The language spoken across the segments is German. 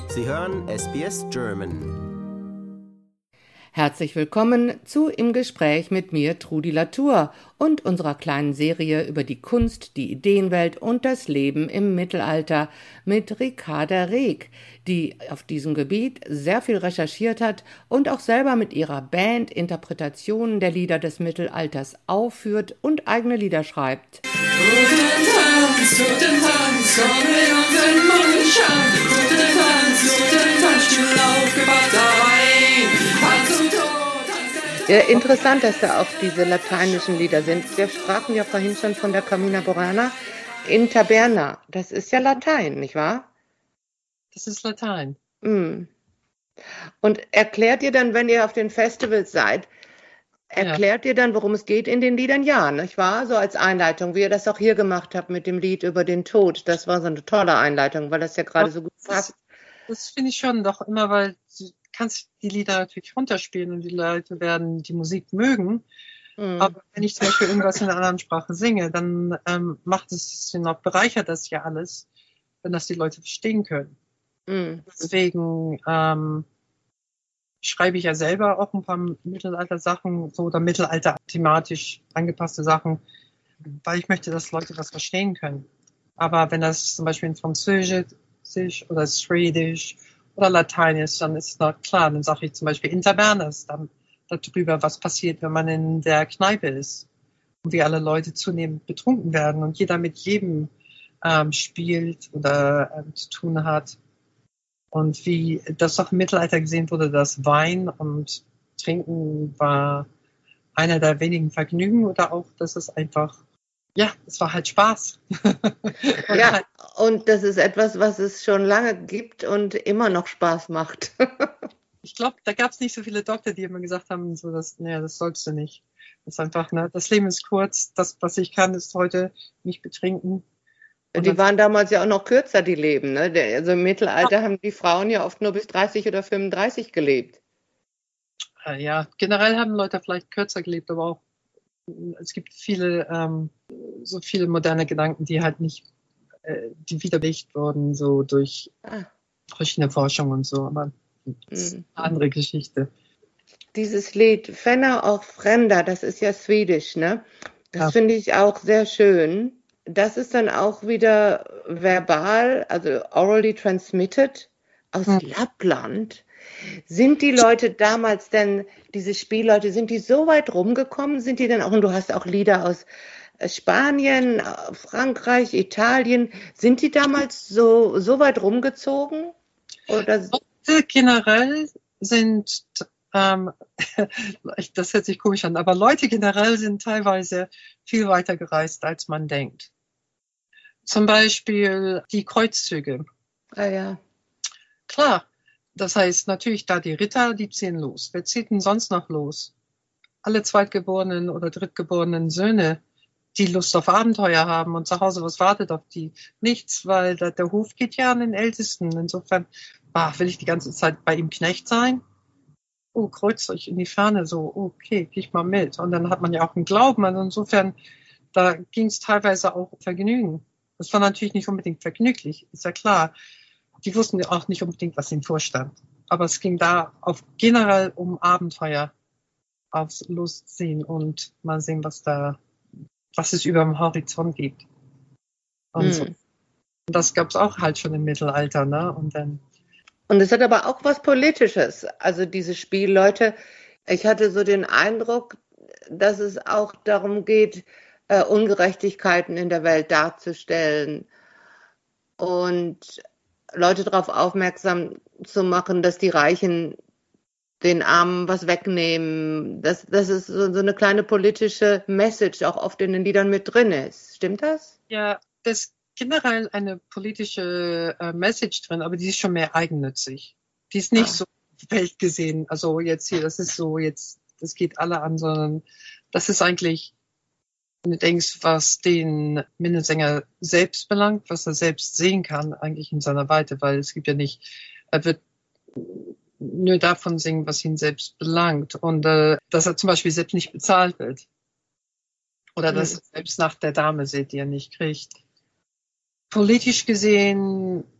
Sie hören SBS German. Herzlich willkommen zu Im Gespräch mit mir, Trudi Latour, und unserer kleinen Serie über die Kunst, die Ideenwelt und das Leben im Mittelalter mit Ricarda Reek, die auf diesem Gebiet sehr viel recherchiert hat und auch selber mit ihrer Band Interpretationen der Lieder des Mittelalters aufführt und eigene Lieder schreibt. Guten Tanz, Sonne und den Mondschein. Guten Tanz, du aufgewacht Tanz und Tod, Tanz. Ja, interessant, dass da auch diese lateinischen Lieder sind. Wir sprachen ja vorhin schon von der Carmina Burana in Taberna. Das ist ja Latein, nicht wahr? Das ist Latein. Mm. Und erklärt ihr dann, wenn ihr auf den Festivals seid, erklärt ihr dann, worum es geht in den Liedern? Ja, nicht wahr? So als Einleitung, wie ihr das auch hier gemacht habt mit dem Lied über den Tod. Das war so eine tolle Einleitung, weil das ja gerade so gut passt. Das finde ich schon doch immer, weil du kannst die Lieder natürlich runterspielen und die Leute werden die Musik mögen. Aber wenn ich zum Beispiel irgendwas in einer anderen Sprache singe, dann macht es noch, bereichert das ja alles, wenn das die Leute verstehen können. Deswegen schreibe ich ja selber auch ein paar Mittelalter-Sachen, so oder Mittelalter-thematisch angepasste Sachen, weil ich möchte, dass Leute was verstehen können. Aber wenn das zum Beispiel in Französisch oder Schwedisch oder Latein ist, dann ist es klar, dann sage ich zum Beispiel in Tabernas dann darüber, was passiert, wenn man in der Kneipe ist und wie alle Leute zunehmend betrunken werden und jeder mit jedem spielt oder zu tun hat. Und wie das auch im Mittelalter gesehen wurde, dass Wein und Trinken war einer der wenigen Vergnügen oder auch, dass es einfach, ja, es war halt Spaß. Ja, und das ist etwas, was es schon lange gibt und immer noch Spaß macht. Ich glaube, da gab es nicht so viele Doktor, die immer gesagt haben, so dass, naja, das sollst du nicht. Das ist einfach, ne, das Leben ist kurz, das, was ich kann, ist heute nicht betrinken. Die waren damals ja auch noch kürzer, die Leben. Ne? Also im Mittelalter haben die Frauen ja oft nur bis 30 oder 35 gelebt. Ja, generell haben Leute vielleicht kürzer gelebt, aber auch es gibt viele, so viele moderne Gedanken, die halt nicht, die widerlegt wurden, so durch verschiedene Forschung und so. Aber das ist eine andere Geschichte. Dieses Lied Fenner auch Fremder, das ist ja Swedish, ne? Das finde ich auch sehr schön. Das ist dann auch wieder verbal, also orally transmitted aus Lappland. Sind die Leute damals denn, diese Spielleute, sind die so weit rumgekommen? Sind die dann auch, und du hast auch Lieder aus Spanien, Frankreich, Italien, sind die damals so weit rumgezogen? Oder? Leute generell sind, das hört sich komisch an, aber Leute generell sind teilweise viel weiter gereist, als man denkt. Zum Beispiel die Kreuzzüge. Ah ja. Klar, das heißt natürlich, da die Ritter, die ziehen los. Wer zieht denn sonst noch los? Alle zweitgeborenen oder drittgeborenen Söhne, die Lust auf Abenteuer haben und zu Hause, was wartet auf die? Nichts, weil der Hof geht ja an den Ältesten. Insofern, will ich die ganze Zeit bei ihm Knecht sein? Oh, Kreuzzeug in die Ferne, so, okay, geh ich mal mit. Und dann hat man ja auch einen Glauben. Also insofern, da ging es teilweise auch um Vergnügen. Das war natürlich nicht unbedingt vergnüglich, ist ja klar. Die wussten auch nicht unbedingt, was ihnen vorstand. Aber es ging da generell um Abenteuer, aufs Losziehen und mal sehen, was es über dem Horizont gibt. Und so. Und das gab es auch halt schon im Mittelalter, ne? Und es hat aber auch was Politisches. Also diese Spielleute, ich hatte so den Eindruck, dass es auch darum geht, Ungerechtigkeiten in der Welt darzustellen und Leute darauf aufmerksam zu machen, dass die Reichen den Armen was wegnehmen. Das ist so eine kleine politische Message auch oft in den Liedern mit drin ist. Stimmt das? Ja, das ist generell eine politische Message drin, aber die ist schon mehr eigennützig. Die ist nicht so weltgesehen, also jetzt hier, das ist so jetzt, das geht alle an, sondern das ist eigentlich, wenn du denkst, was den Minnesänger selbst belangt, was er selbst sehen kann, eigentlich in seiner Weite, weil es gibt ja nicht, er wird nur davon singen, was ihn selbst belangt und dass er zum Beispiel selbst nicht bezahlt wird oder dass er selbst nach der Dame sieht, die er nicht kriegt. Politisch gesehen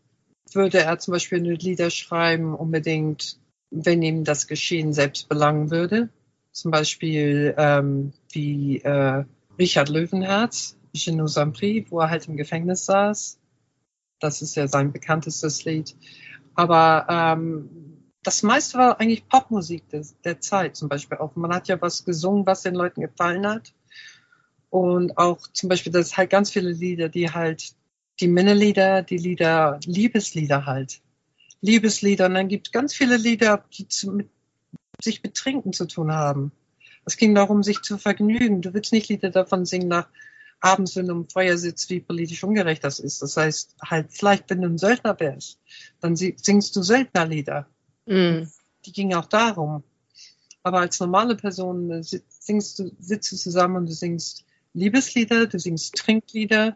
würde er zum Beispiel eine Lieder schreiben, unbedingt, wenn ihm das Geschehen selbst belangen würde. Zum Beispiel wie Richard Löwenherz, Je nous en prie, wo er halt im Gefängnis saß. Das ist ja sein bekanntestes Lied. Aber das meiste war eigentlich Popmusik der Zeit zum Beispiel auch. Man hat ja was gesungen, was den Leuten gefallen hat. Und auch zum Beispiel, das halt ganz viele Lieder, die halt die Minnelieder, die Lieder, Liebeslieder halt. Liebeslieder. Und dann gibt es ganz viele Lieder, die mit sich mit Trinken zu tun haben. Es ging darum, sich zu vergnügen. Du willst nicht Lieder davon singen nach abends, wenn du im Feuer sitzt, wie politisch ungerecht das ist. Das heißt, halt vielleicht, wenn du ein Söldner wärst, dann singst du Söldnerlieder. Mm. Die gingen auch darum. Aber als normale Person sitzt du zusammen und du singst Liebeslieder, du singst Trinklieder,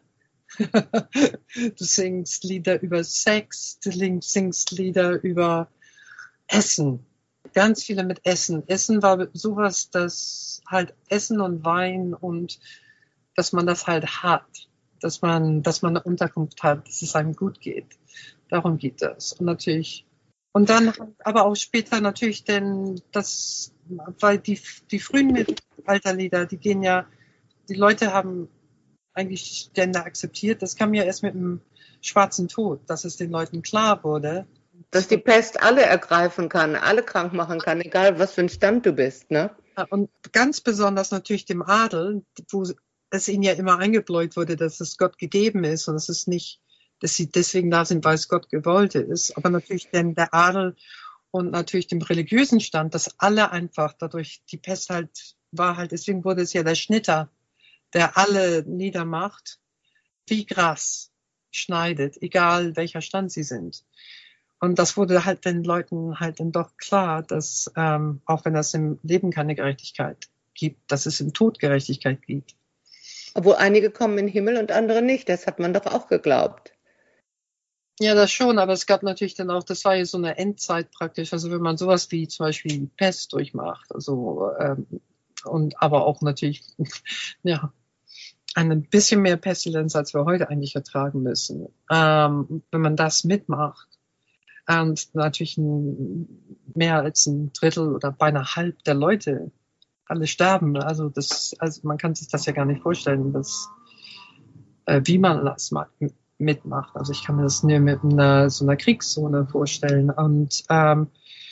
du singst Lieder über Sex, du singst Lieder über Essen. Ganz viele mit Essen. Essen war sowas, das halt Essen und Wein und dass man das halt hat, dass man eine Unterkunft hat, dass es einem gut geht. Darum geht das. Und natürlich, und dann aber auch später natürlich, denn das, weil die frühen Mittelalterlieder, die gehen ja, die Leute haben eigentlich Gender akzeptiert. Das kam ja erst mit dem Schwarzen Tod, dass es den Leuten klar wurde. Dass die Pest alle ergreifen kann, alle krank machen kann, egal was für ein Stand du bist, ne? Und ganz besonders natürlich dem Adel, wo es ihnen ja immer eingebläut wurde, dass es Gott gegeben ist und es ist nicht, dass sie deswegen da sind, weil es Gott gewollt ist. Aber natürlich denn der Adel und natürlich dem religiösen Stand, dass alle einfach dadurch die Pest halt war halt, deswegen wurde es ja der Schnitter, der alle niedermacht, wie Gras schneidet, egal welcher Stand sie sind. Und das wurde halt den Leuten halt dann doch klar, dass auch wenn es im Leben keine Gerechtigkeit gibt, dass es im Tod Gerechtigkeit gibt. Obwohl einige kommen in den Himmel und andere nicht. Das hat man doch auch geglaubt. Ja, das schon, aber es gab natürlich dann auch, das war ja so eine Endzeit praktisch, also wenn man sowas wie zum Beispiel die Pest durchmacht, also und aber auch natürlich, ja, ein bisschen mehr Pestilenz, als wir heute eigentlich ertragen müssen. Wenn man das mitmacht und natürlich mehr als ein Drittel oder beinahe halb der Leute alle sterben, also man kann sich das ja gar nicht vorstellen, dass, wie man das mitmacht. Also ich kann mir das nur mit so einer Kriegszone vorstellen. Und es war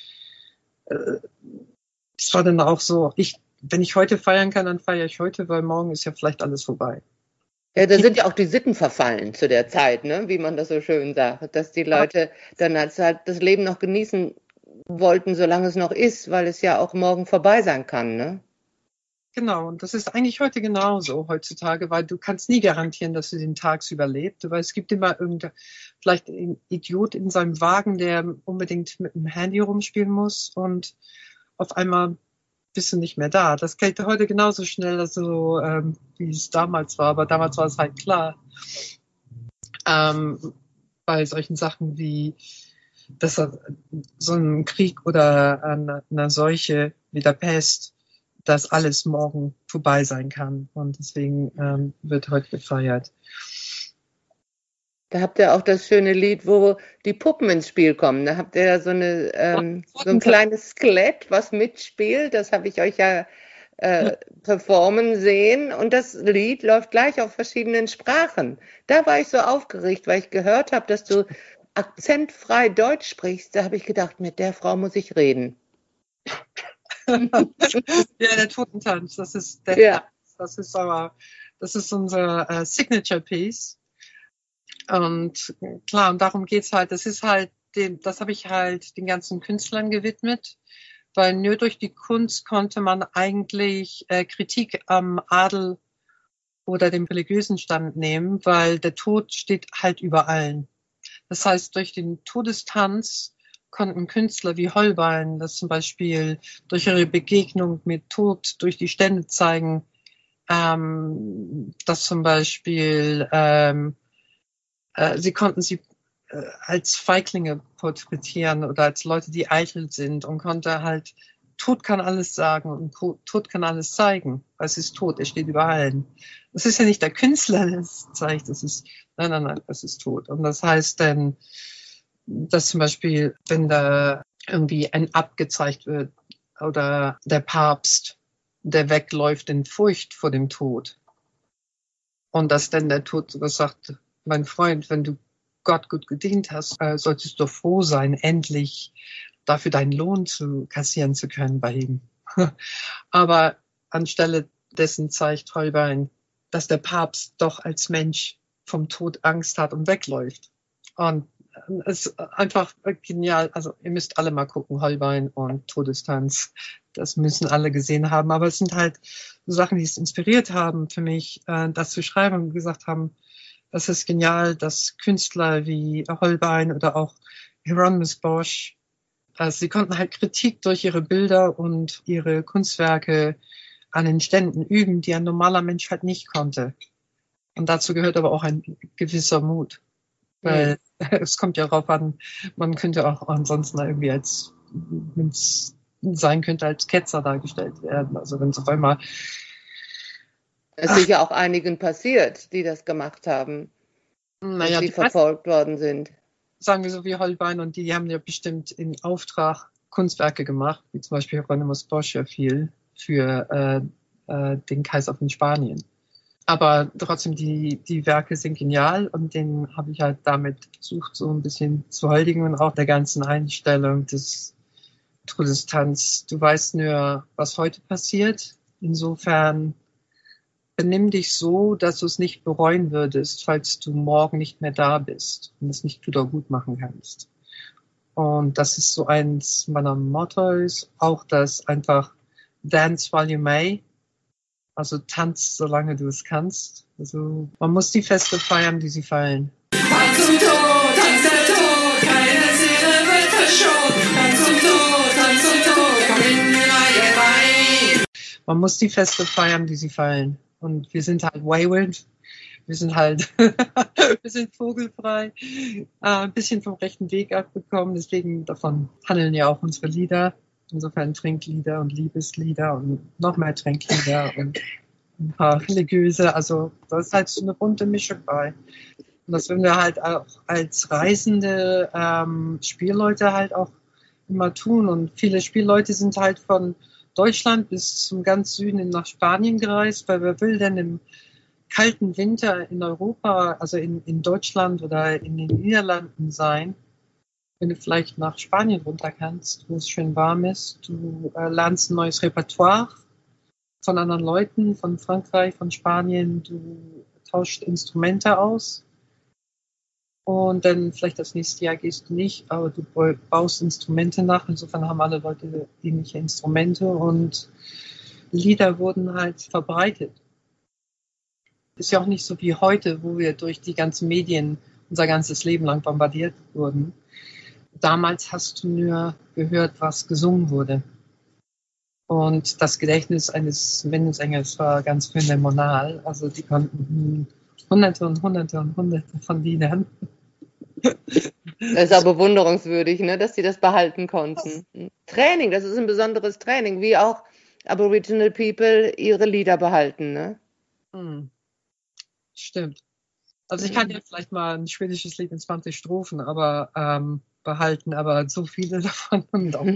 dann auch so, wenn ich heute feiern kann, dann feiere ich heute, weil morgen ist ja vielleicht alles vorbei. Ja, da sind ja auch die Sitten verfallen zu der Zeit, ne? Wie man das so schön sagt, dass die Leute dann halt das Leben noch genießen wollten, solange es noch ist, weil es ja auch morgen vorbei sein kann, ne? Genau, und das ist eigentlich heute genauso heutzutage, weil du kannst nie garantieren, dass du den Tag überlebst, weil es gibt immer vielleicht einen Idiot in seinem Wagen, der unbedingt mit dem Handy rumspielen muss und auf einmal bist du nicht mehr da. Das geht heute genauso schnell, also, wie es damals war, aber damals war es halt klar. Bei solchen Sachen wie so ein Krieg oder eine Seuche wie der Pest, dass alles morgen vorbei sein kann. Und deswegen wird heute gefeiert. Da habt ihr auch das schöne Lied, wo die Puppen ins Spiel kommen. Da habt ihr ja so ein kleines Skelett, was mitspielt. Das habe ich euch ja performen sehen. Und das Lied läuft gleich auf verschiedenen Sprachen. Da war ich so aufgeregt, weil ich gehört habe, dass du akzentfrei Deutsch sprichst. Da habe ich gedacht, mit der Frau muss ich reden. Ja, der Totentanz, das ist unser Signature Piece. Und klar, und darum geht's halt. Das habe ich halt den ganzen Künstlern gewidmet, weil nur durch die Kunst konnte man eigentlich Kritik am Adel oder dem religiösen Stand nehmen, weil der Tod steht halt über allen. Das heißt, durch den Todestanz konnten Künstler wie Holbein das zum Beispiel durch ihre Begegnung mit Tod durch die Stände zeigen, dass zum Beispiel sie konnten sie als Feiglinge porträtieren oder als Leute, die eitel sind und konnte halt, Tod kann alles sagen und Tod kann alles zeigen. Es ist tot, er steht über allen. Das ist ja nicht der Künstler, der es zeigt, nein, es ist tot. Und das heißt dann, dass zum Beispiel, wenn da irgendwie ein Ab gezeigt wird oder der Papst, der wegläuft in Furcht vor dem Tod. Und dass dann der Tod sogar sagt, mein Freund, wenn du Gott gut gedient hast, solltest du froh sein, endlich dafür deinen Lohn kassieren zu können bei ihm. Aber anstelle dessen zeigt Holbein, dass der Papst doch als Mensch vom Tod Angst hat und wegläuft. Und es ist einfach genial. Also ihr müsst alle mal gucken, Holbein und Todestanz. Das müssen alle gesehen haben. Aber es sind halt so Sachen, die es inspiriert haben für mich, das zu schreiben und gesagt haben, das ist genial, dass Künstler wie Holbein oder auch Hieronymus Bosch, sie konnten halt Kritik durch ihre Bilder und ihre Kunstwerke an den Ständen üben, die ein normaler Mensch halt nicht konnte. Und dazu gehört aber auch ein gewisser Mut. Weil es kommt ja darauf an, man könnte auch ansonsten irgendwie als, wenn es sein könnte, als Ketzer dargestellt werden. Also wenn es auf einmal... Es ist sicher auch einigen passiert, die das gemacht haben, dass sie verfolgt worden sind. Sagen wir so wie Holbein und die haben ja bestimmt in Auftrag Kunstwerke gemacht, wie zum Beispiel Hieronymus Bosch ja viel für den Kaiser von Spanien. Aber trotzdem, die Werke sind genial und den habe ich halt damit versucht, so ein bisschen zu huldigen und auch der ganzen Einstellung des Todestanz. Du weißt nur, was heute passiert. Insofern benimm dich so, dass du es nicht bereuen würdest, falls du morgen nicht mehr da bist und es nicht wieder gut machen kannst. Und das ist so eins meiner Mottos, auch das einfach Dance while you may. Also tanz, solange du es kannst. Also man muss die Feste feiern, die sie fallen. Tanz zum Tod, tanzt der Tod, keine Seele wird verschont. Tanz zum Tod, komm in die Reihe rein. Man muss die Feste feiern, die sie fallen. Und wir sind halt wayward. Wir sind halt, wir sind vogelfrei, ein bisschen vom rechten Weg abgekommen. Deswegen davon handeln ja auch unsere Lieder. Insofern Trinklieder und Liebeslieder und noch mehr Trinklieder und ein paar religiöse. Also da ist halt so eine bunte Mischung bei. Und das würden wir halt auch als reisende Spielleute halt auch immer tun. Und viele Spielleute sind halt von Deutschland bis zum ganz Süden nach Spanien gereist, weil wer will denn im kalten Winter in Europa, also in Deutschland oder in den Niederlanden sein, wenn du vielleicht nach Spanien runter kannst, wo es schön warm ist. Du lernst ein neues Repertoire von anderen Leuten, von Frankreich, von Spanien. Du tauscht Instrumente aus. Und dann vielleicht das nächste Jahr gehst du nicht, aber du baust Instrumente nach. Insofern haben alle Leute ähnliche Instrumente und Lieder wurden halt verbreitet. Ist ja auch nicht so wie heute, wo wir durch die ganzen Medien unser ganzes Leben lang bombardiert wurden. Damals hast du nur gehört, was gesungen wurde. Und das Gedächtnis eines Minnesängers war ganz phänomenal. Also die konnten Hunderte und Hunderte und Hunderte von Liedern. Das ist auch bewunderungswürdig, ne, dass sie das behalten konnten. Training, das ist ein besonderes Training, wie auch Aboriginal People ihre Lieder behalten, ne? Stimmt. Also ich kann ja vielleicht mal ein schwedisches Lied in 20 Strophen, aber behalten, aber so viele davon und auch.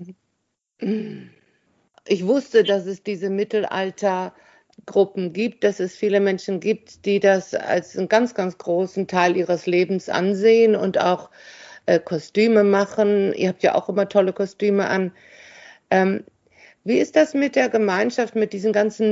Ich wusste, dass es diese Mittelaltergruppen gibt, dass es viele Menschen gibt, die das als einen ganz, ganz großen Teil ihres Lebens ansehen und auch Kostüme machen. Ihr habt ja auch immer tolle Kostüme an. Wie ist das mit der Gemeinschaft, mit diesen ganzen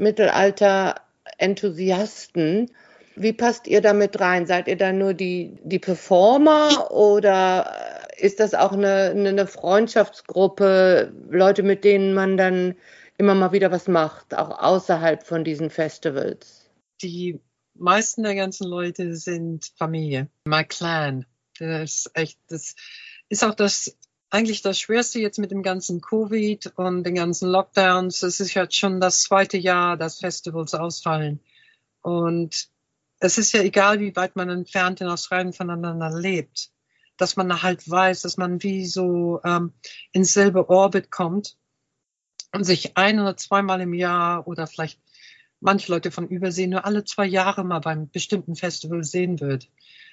Mittelalter-Enthusiasten? Wie passt ihr damit rein? Seid ihr da nur die Performer oder ist das auch eine Freundschaftsgruppe, Leute, mit denen man dann immer mal wieder was macht, auch außerhalb von diesen Festivals? Die meisten der ganzen Leute sind Familie, my clan. Das ist auch eigentlich das Schwerste jetzt mit dem ganzen Covid und den ganzen Lockdowns. Es ist jetzt schon das 2. Jahr, dass Festivals ausfallen. Und es ist ja egal, wie weit man entfernt in Australien voneinander lebt, dass man halt weiß, dass man wie so ins selbe Orbit kommt und sich 1- oder 2-mal im Jahr oder vielleicht manche Leute von Übersee nur alle 2 Jahre mal beim bestimmten Festival sehen wird.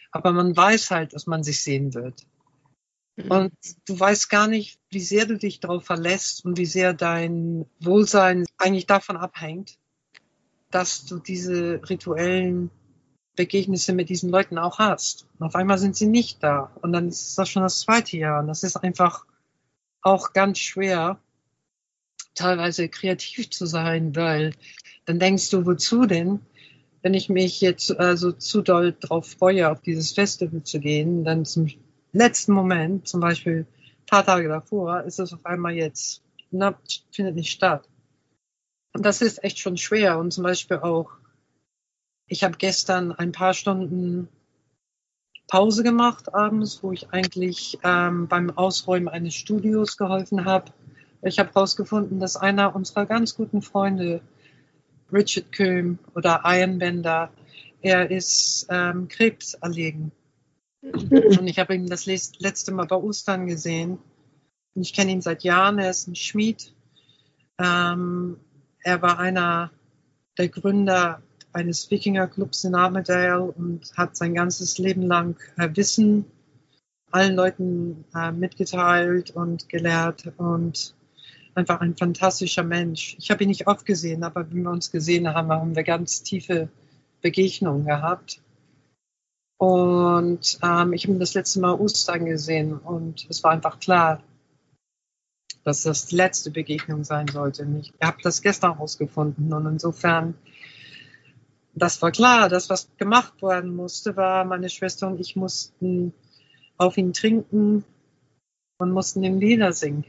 Aber man weiß halt, dass man sich sehen wird. Und du weißt gar nicht, wie sehr du dich darauf verlässt und wie sehr dein Wohlsein eigentlich davon abhängt, dass du diese rituellen Begegnisse mit diesen Leuten auch hast. Und auf einmal sind sie nicht da. Und dann ist das schon das zweite Jahr. Und das ist einfach auch ganz schwer, teilweise kreativ zu sein, weil dann denkst du, wozu denn? Wenn ich mich jetzt so zu doll drauf freue, auf dieses Festival zu gehen, dann zum letzten Moment, zum Beispiel ein paar Tage davor, ist es auf einmal jetzt, findet nicht statt. Und das ist echt schon schwer. Und zum Beispiel auch, ich habe gestern ein paar Stunden Pause gemacht abends, wo ich eigentlich beim Ausräumen eines Studios geholfen habe. Ich habe herausgefunden, dass einer unserer ganz guten Freunde, Richard Köhm oder Ian Bender, er ist krebserlegen. Und ich habe ihn das letzte Mal bei Ostern gesehen. Und ich kenne ihn seit Jahren, er ist ein Schmied. Er war einer der Gründer eines Wikingerclubs in Armadale und hat sein ganzes Leben lang Wissen allen Leuten mitgeteilt und gelehrt und einfach ein fantastischer Mensch. Ich habe ihn nicht oft gesehen, aber wenn wir uns gesehen haben, haben wir ganz tiefe Begegnungen gehabt. Und ich habe ihn das letzte Mal Ostern gesehen und es war einfach klar, dass das die letzte Begegnung sein sollte. Ich habe das gestern herausgefunden und insofern, das war klar, das, was gemacht werden musste, war, meine Schwester und ich mussten auf ihn trinken und mussten ihm Lieder singen.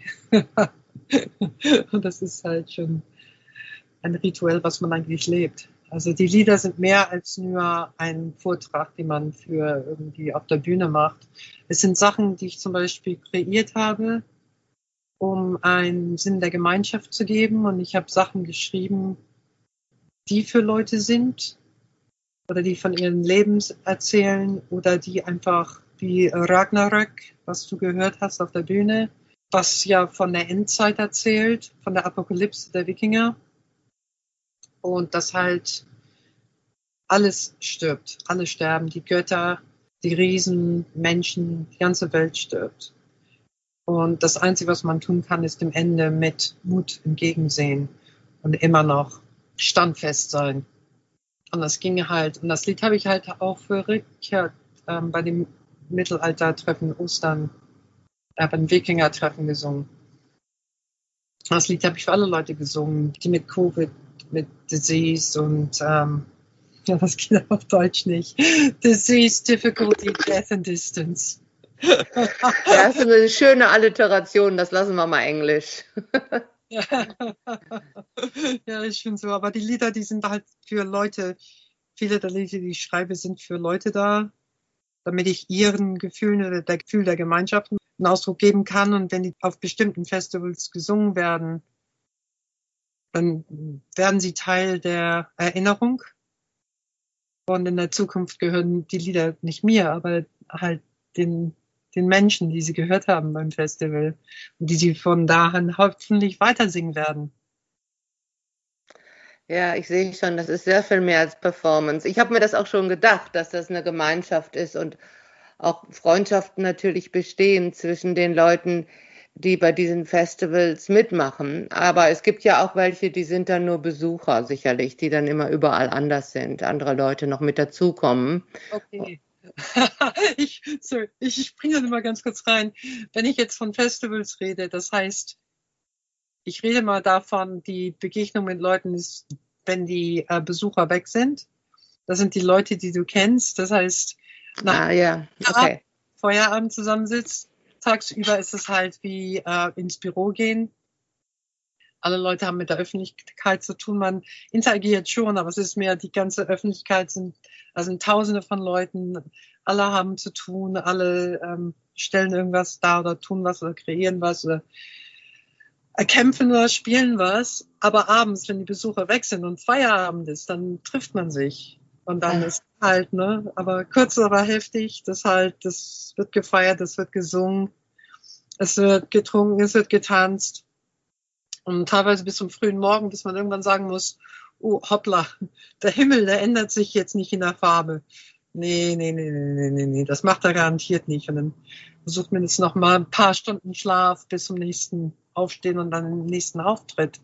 Und das ist halt schon ein Rituell, was man eigentlich lebt. Also die Lieder sind mehr als nur ein Vortrag, den man für irgendwie auf der Bühne macht. Es sind Sachen, die ich zum Beispiel kreiert habe, um einen Sinn der Gemeinschaft zu geben. Und ich habe Sachen geschrieben, die für Leute sind oder die von ihren Leben erzählen oder die einfach wie Ragnarök, was du gehört hast auf der Bühne, was ja von der Endzeit erzählt, von der Apokalypse der Wikinger. Und dass halt alles stirbt, alle sterben, die Götter, die Riesen, Menschen, die ganze Welt stirbt. Und das Einzige, was man tun kann, ist dem Ende mit Mut entgegensehen und immer noch standfest sein. Und das ging halt, und das Lied habe ich halt auch für Richard bei dem Mittelaltertreffen Ostern, beim Wikinger-Treffen gesungen. Das Lied habe ich für alle Leute gesungen, die mit Covid, mit Disease und das geht auf Deutsch nicht. Disease, Difficulty, Death and Distance. Das ist eine schöne Alliteration, das lassen wir mal Englisch. Ja, ist schon so. Aber die Lieder, die sind halt für Leute, viele der Lieder, die ich schreibe, sind für Leute da, damit ich ihren Gefühlen oder der Gefühl der Gemeinschaft einen Ausdruck geben kann. Und wenn die auf bestimmten Festivals gesungen werden, dann werden sie Teil der Erinnerung. Und in der Zukunft gehören die Lieder nicht mir, aber halt den Menschen, die sie gehört haben beim Festival und die sie von da an hoffentlich weiter singen werden. Ja, ich sehe schon, das ist sehr viel mehr als Performance. Ich habe mir das auch schon gedacht, dass das eine Gemeinschaft ist und auch Freundschaften natürlich bestehen zwischen den Leuten, die bei diesen Festivals mitmachen. Aber es gibt ja auch welche, die sind dann nur Besucher sicherlich, die dann immer überall anders sind, andere Leute noch mit dazukommen. Okay. Ich springe dann mal ganz kurz rein. Wenn ich jetzt von Festivals rede, das heißt, ich rede mal davon, die Begegnung mit Leuten ist, wenn die Besucher weg sind. Das sind die Leute, die du kennst. Das heißt, ja, okay. Feierabend zusammensitzt. Tagsüber ist es halt wie ins Büro gehen. Alle Leute haben mit der Öffentlichkeit zu tun. Man interagiert schon, aber es ist mehr, die ganze Öffentlichkeit sind Tausende von Leuten. Alle haben zu tun, alle stellen irgendwas dar oder tun was oder kreieren was oder kämpfen oder spielen was. Aber abends, wenn die Besucher weg sind und Feierabend ist, dann trifft man sich. Und dann ist halt, aber kurz, aber heftig, das wird gefeiert, das wird gesungen, es wird getrunken, es wird getanzt. Und teilweise bis zum frühen Morgen, bis man irgendwann sagen muss, oh, hoppla, der Himmel, der ändert sich jetzt nicht in der Farbe. Nee, das macht er garantiert nicht. Und dann versucht man jetzt noch mal ein paar Stunden Schlaf bis zum nächsten Aufstehen und dann im nächsten Auftritt.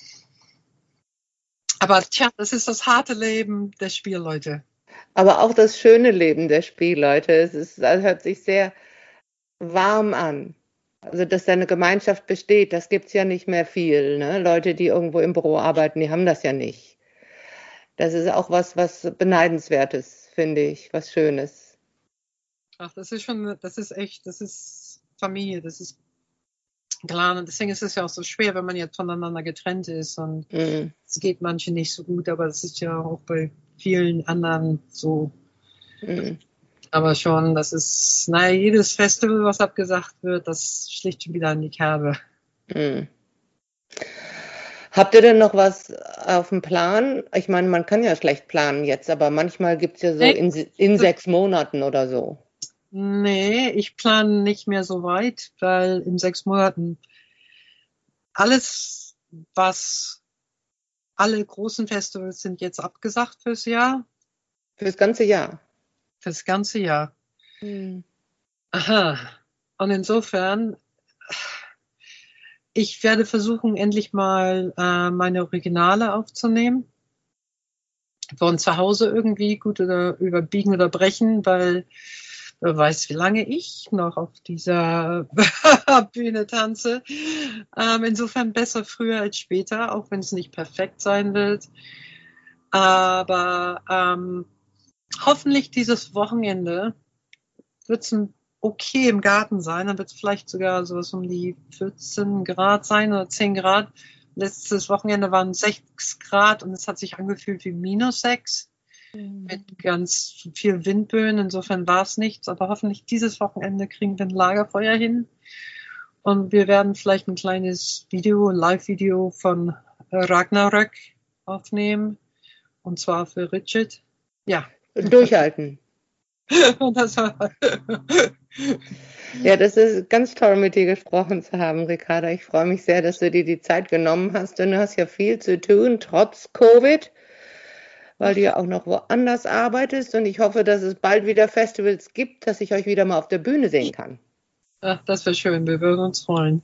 Aber tja, das ist das harte Leben der Spielleute. Aber auch das schöne Leben der Spielleute. Das hört sich sehr warm an. Also, dass da eine Gemeinschaft besteht, das gibt's ja nicht mehr viel, ne? Leute, die irgendwo im Büro arbeiten, die haben das ja nicht. Das ist auch was Beneidenswertes, finde ich, was Schönes. Ach, das ist Familie, das ist klar. Und deswegen ist es ja auch so schwer, wenn man jetzt voneinander getrennt ist. Und es geht manchen nicht so gut, aber das ist ja auch bei vielen anderen so. Aber schon, das ist, jedes Festival, was abgesagt wird, das schlicht schon wieder in die Kerbe. Habt ihr denn noch was auf dem Plan? Ich meine, man kann ja schlecht planen jetzt, aber manchmal gibt's ja so in 6 Monaten oder so. Nee, ich plane nicht mehr so weit, weil in 6 Monaten alle großen Festivals sind jetzt abgesagt fürs Jahr. Fürs ganze Jahr? Fürs ganze Jahr. Aha. Und insofern, ich werde versuchen, endlich mal meine Originale aufzunehmen. Von zu Hause irgendwie gut oder überbiegen oder brechen, weil wer weiß, wie lange ich noch auf dieser Bühne tanze. Insofern besser früher als später, auch wenn es nicht perfekt sein wird. Aber hoffentlich dieses Wochenende wird es okay im Garten sein. Dann wird es vielleicht sogar sowas um die 14 Grad sein oder 10 Grad. Letztes Wochenende waren 6 Grad und es hat sich angefühlt wie -6 mit ganz viel Windböen. Insofern war es nichts. Aber hoffentlich dieses Wochenende kriegen wir ein Lagerfeuer hin. Und wir werden vielleicht ein kleines Video, ein Live-Video von Ragnarök aufnehmen. Und zwar für Richard. Ja. Durchhalten. Und das war Ja, das ist ganz toll, mit dir gesprochen zu haben, Ricarda. Ich freue mich sehr, dass du dir die Zeit genommen hast. Denn du hast ja viel zu tun, trotz Covid, weil du ja auch noch woanders arbeitest. Und ich hoffe, dass es bald wieder Festivals gibt, dass ich euch wieder mal auf der Bühne sehen kann. Ach, das wäre schön. Wir würden uns freuen.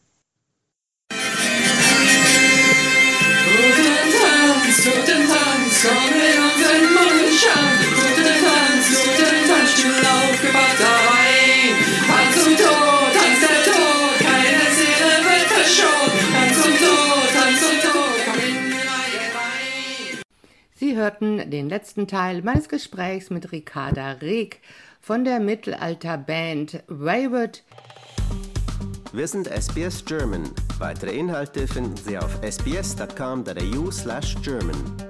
Guten Tanz, komm in unseren Mondschein. Guten Tanz, still aufgebaut da rein. Tanz zum Tod, Tanz der Tod, keine Seele wird verschont. Tanz zum Tod, komm in die Reihe rein. Sie hörten den letzten Teil meines Gesprächs mit Ricarda Reek von der Mittelalterband Wayward. Wir sind SBS German. Weitere Inhalte finden Sie auf sbs.com.au/German.